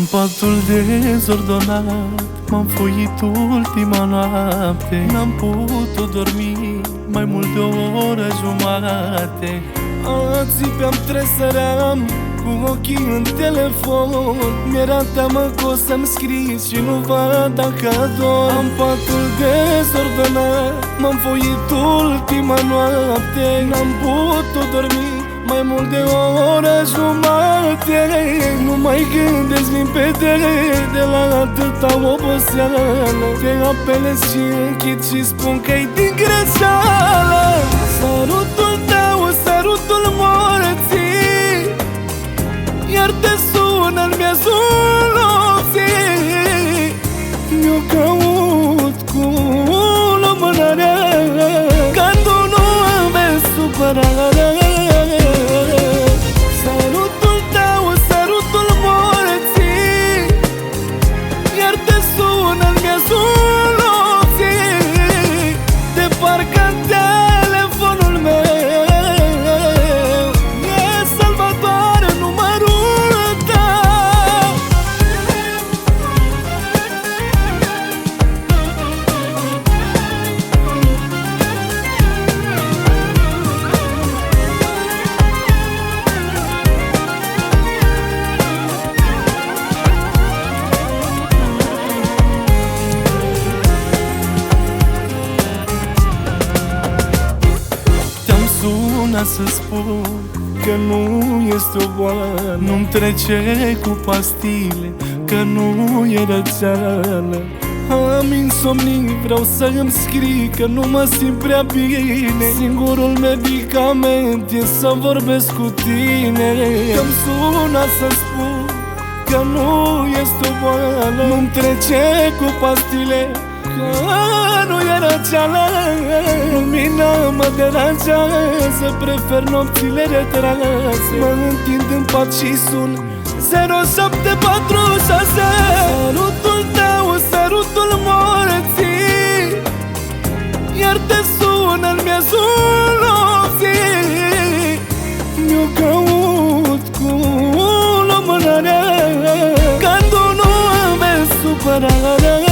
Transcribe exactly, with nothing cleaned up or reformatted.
În patul dezordonat m-am foit ultima noapte. N-am putut dormi mai mult de o oră jumate. Ațipeam, tresăream cu ochii în telefon. Mi-era teamă că o să-mi scris și nu văd dacă ador. În patul dezordonat m-am foit ultima noapte. N-am putut dormi mai mult de o oră jumate. Nu mai gândesc limpede de la atâta oboseală. Te apelez și închid și spun că-i din greșeală. Sărutul tău, sărutul morții, iar te sună în miezul nopții. Mi-o caut cu lumânarea când nu îmi supărare. Sărutul tău, sărutul morții, iar te sună în miezul nopții. De parcă telefonul meu e salvator numărul tău. Sună să spun că nu este o boală, nu-mi trece cu pastile, că nu e răceală. Am insomnii, vreau să îmi scrii că nu mă simt prea bine. Singurul medicament e să vorbesc cu tine. Că-mi sună să spun că nu este o boală, nu-mi trece cu pastile, că nu e răceală. Lumina mă deranjează, prefer nopțile retrase. Mă întind în pat și sun zero șapte patru șase. Sărutul tău, sărutul morții, iar te sună în miezul nopții. Mi-o caut cu lumânarea când nu îmi supărare.